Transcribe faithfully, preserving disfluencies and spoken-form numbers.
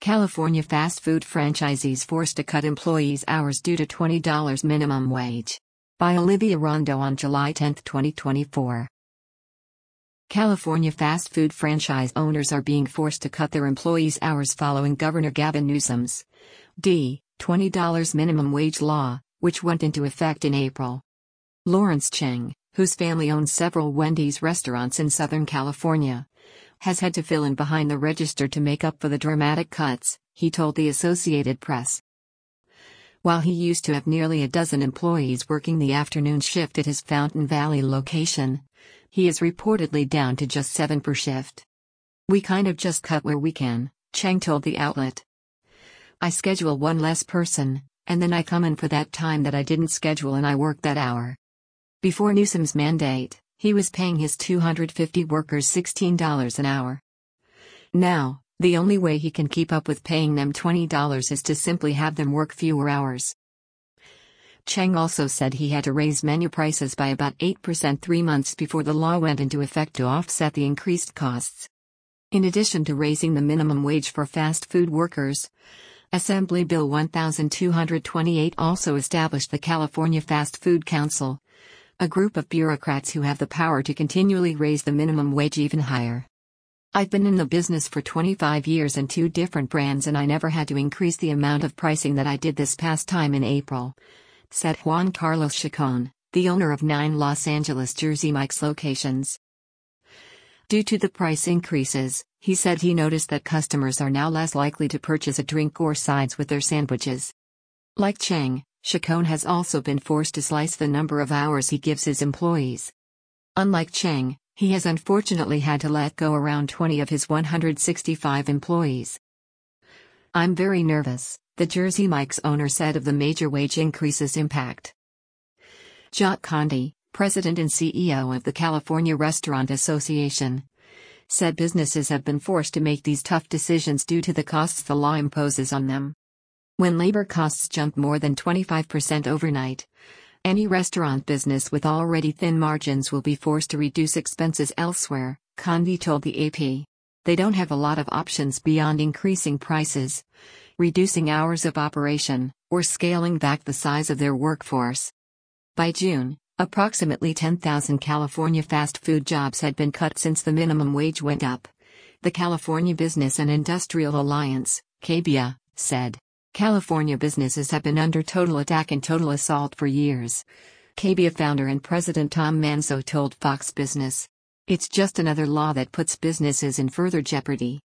California fast food franchisees forced to cut employees' hours due to twenty dollars minimum wage. By Olivia Rondo on July tenth, twenty twenty-four. California fast food franchise owners are being forced to cut their employees' hours following Governor Gavin Newsom's D. twenty dollars minimum wage law, which went into effect in April. Lawrence Cheng, whose family owns several Wendy's restaurants in Southern California, has had to fill in behind the register to make up for the dramatic cuts, he told the Associated Press. While he used to have nearly a dozen employees working the afternoon shift at his Fountain Valley location, he is reportedly down to just seven per shift. "We kind of just cut where we can," Cheng told the outlet. "I schedule one less person, and then I come in for that time that I didn't schedule and I work that hour." Before Newsom's mandate, he was paying his two hundred fifty workers sixteen dollars an hour. Now, the only way he can keep up with paying them twenty dollars is to simply have them work fewer hours. Cheng also said he had to raise menu prices by about eight percent three months before the law went into effect to offset the increased costs. In addition to raising the minimum wage for fast food workers, Assembly Bill twelve twenty-eight also established the California Fast Food Council, a group of bureaucrats who have the power to continually raise the minimum wage even higher. "I've been in the business for twenty-five years and two different brands and I never had to increase the amount of pricing that I did this past time in April," said Juan Carlos Chacon, the owner of nine Los Angeles Jersey Mike's locations. Due to the price increases, he said he noticed that customers are now less likely to purchase a drink or sides with their sandwiches. Like Cheng, Chacon has also been forced to slice the number of hours he gives his employees. Unlike Cheng, he has unfortunately had to let go around twenty of his one hundred sixty-five employees. "I'm very nervous," the Jersey Mike's owner said of the major wage increases' impact. Jacques Conde, president and C E O of the California Restaurant Association, said businesses have been forced to make these tough decisions due to the costs the law imposes on them. When labor costs jump more than twenty-five percent overnight, any restaurant business with already thin margins will be forced to reduce expenses elsewhere, Conde told the A P. They don't have a lot of options beyond increasing prices, reducing hours of operation, or scaling back the size of their workforce. By June, approximately ten thousand California fast food jobs had been cut since the minimum wage went up. The California Business and Industrial Alliance, C B I A, said, "California businesses have been under total attack and total assault for years." C B I A founder and president Tom Manzo told Fox Business, "It's just another law that puts businesses in further jeopardy."